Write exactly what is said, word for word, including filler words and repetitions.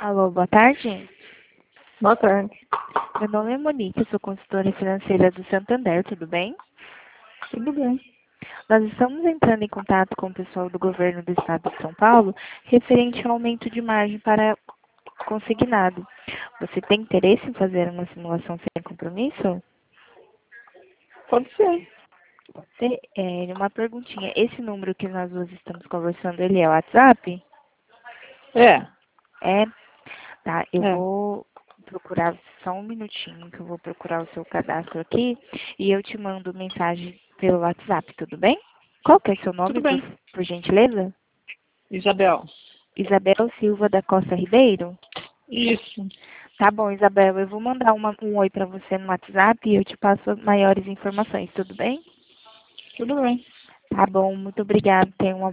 Alô, boa tarde. Boa tarde. Meu nome é Monique, sou consultora financeira do Santander, tudo bem? Tudo bem. Nós estamos entrando em contato com o pessoal do governo do estado de São Paulo referente ao aumento de margem para consignado. Você tem interesse em fazer uma simulação sem compromisso? Pode ser. Te- é, uma perguntinha, esse número que nós duas estamos conversando, ele é o WhatsApp? É. É? Tá, eu É. vou procurar só um minutinho que eu vou procurar o seu cadastro aqui e eu te mando mensagem pelo WhatsApp, tudo bem? Qual que é seu nome, Tudo por, bem. por gentileza? Isabel. Isabel Silva da Costa Ribeiro? Isso. Tá bom, Isabel, eu vou mandar uma- um oi para você no WhatsApp e eu te passo maiores informações, tudo bem? Tudo bem. Tá bom, muito obrigada, tenha uma